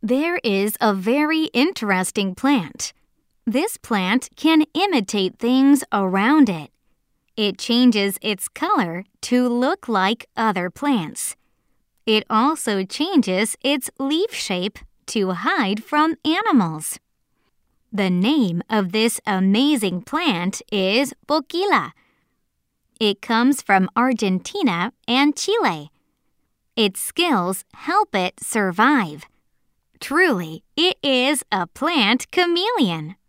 There is a very interesting plant. This plant can imitate things around it. It changes its color to look like other plants. It also changes its leaf shape to hide from animals. The name of this amazing plant is boquila. It comes from Argentina and Chile. Its skills help it survive. Truly, it is a plant chameleon.